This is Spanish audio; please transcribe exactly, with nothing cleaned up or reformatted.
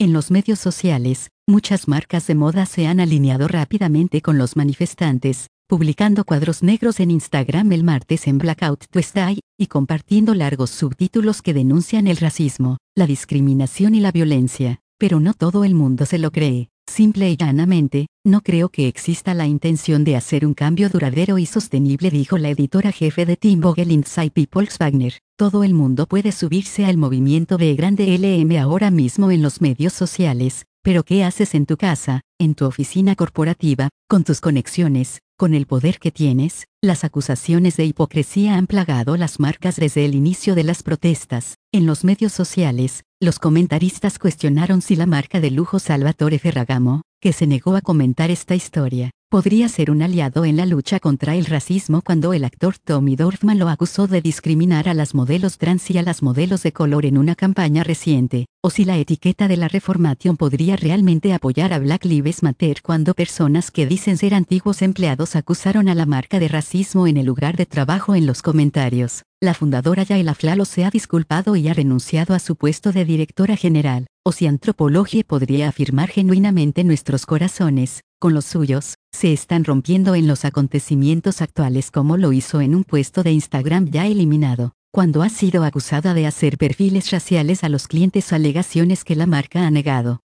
En los medios sociales, muchas marcas de moda se han alineado rápidamente con los manifestantes, publicando cuadros negros en Instagram el martes en Blackout Tuesday, y compartiendo largos subtítulos que denuncian el racismo, la discriminación y la violencia. Pero no todo el mundo se lo cree. Simple y llanamente, no creo que exista la intención de hacer un cambio duradero y sostenible, dijo la editora jefe de Team Vogue Lindsay Peoples Wagner. Todo el mundo puede subirse al movimiento B grande L M ahora mismo en los medios sociales, pero ¿qué haces en tu casa, en tu oficina corporativa, con tus conexiones, con el poder que tienes? Las acusaciones de hipocresía han plagado las marcas desde el inicio de las protestas. En los medios sociales, los comentaristas cuestionaron si la marca de lujo Salvatore Ferragamo, que se negó a comentar esta historia, podría ser un aliado en la lucha contra el racismo cuando el actor Tommy Dorfman lo acusó de discriminar a las modelos trans y a las modelos de color en una campaña reciente, o si la etiqueta de la Reformation podría realmente apoyar a Black Lives Matter cuando personas que dicen ser antiguos empleados acusaron a la marca de racismo en el lugar de trabajo. En los comentarios, la fundadora Yael Aflalo se ha disculpado y ha renunciado a su puesto de directora general, o si Anthropologie podría afirmar genuinamente nuestros corazones, con los suyos, se están rompiendo en los acontecimientos actuales como lo hizo en un puesto de Instagram ya eliminado, cuando ha sido acusada de hacer perfiles raciales a los clientes, alegaciones que la marca ha negado.